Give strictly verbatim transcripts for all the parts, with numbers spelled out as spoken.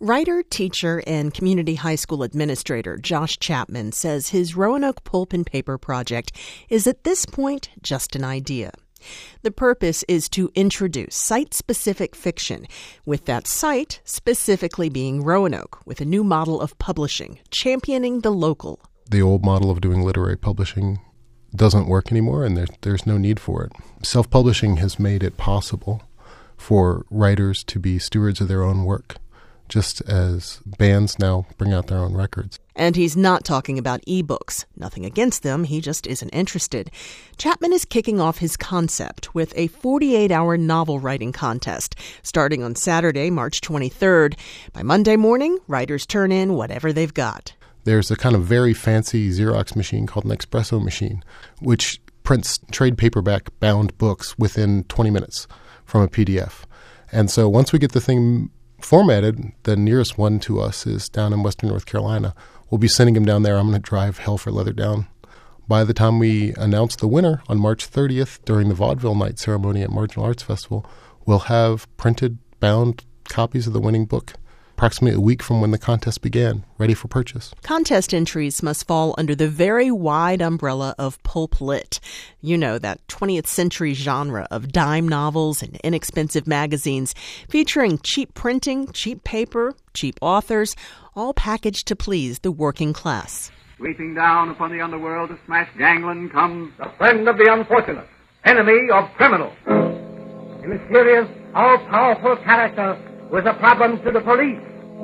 Writer, teacher, and community high school administrator Josh Chapman says his Roanoke Pulp and Paper project is at this point just an idea. The purpose is to introduce site-specific fiction, with that site specifically being Roanoke, with a new model of publishing, championing the local. The old model of doing literary publishing doesn't work anymore, and there, there's no need for it. Self-publishing has made it possible for writers to be stewards of their own work, just as bands now bring out their own records. And he's not talking about ebooks. Nothing against them, he just isn't interested. Chapman is kicking off his concept with a forty-eight hour novel writing contest starting on Saturday, March twenty-third. By Monday morning, writers turn in whatever they've got. There's a kind of very fancy Xerox machine called an espresso machine, which prints trade paperback bound books within twenty minutes from a P D F. And so once we get the thing formatted, the nearest one to us is down in western North Carolina. We'll be sending him down there. I'm going to drive hell for leather down. By the time we announce the winner on March thirtieth during the Vaudeville Night ceremony at Marginal Arts Festival, we'll have printed, bound copies of the winning book approximately a week from when the contest began, ready for purchase. Contest entries must fall under the very wide umbrella of pulp lit. You know, that twentieth century genre of dime novels and inexpensive magazines featuring cheap printing, cheap paper, cheap authors, all packaged to please the working class. Sweeping down upon the underworld to smash gangland comes the friend of the unfortunate, enemy of criminals. A mysterious, all-powerful character was a problem to the police.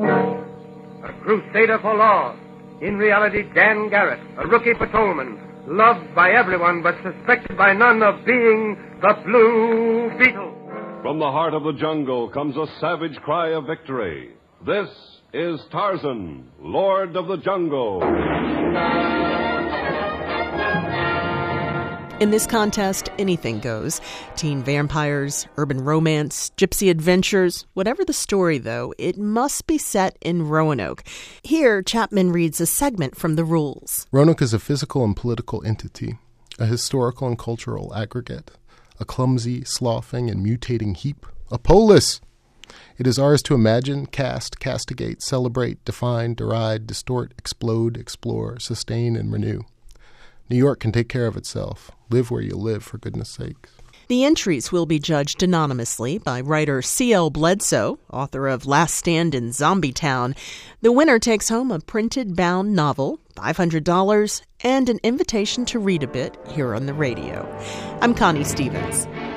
A crusader for law. In reality, Dan Garrett, a rookie patrolman, loved by everyone but suspected by none of being the Blue Beetle. From the heart of the jungle comes a savage cry of victory. This is Tarzan, Lord of the Jungle. In this contest, anything goes. Teen vampires, urban romance, gypsy adventures. Whatever the story, though, it must be set in Roanoke. Here, Chapman reads a segment from the rules. Roanoke is a physical and political entity, a historical and cultural aggregate, a clumsy, sloughing, and mutating heap, a polis. It is ours to imagine, cast, castigate, celebrate, define, deride, distort, explode, explore, sustain, and renew. New York can take care of itself. Live where you live, for goodness sakes. The entries will be judged anonymously by writer C L Bledsoe, author of Last Stand in Zombie Town. The winner takes home a printed bound novel, five hundred dollars, and an invitation to read a bit here on the radio. I'm Connie Stevens.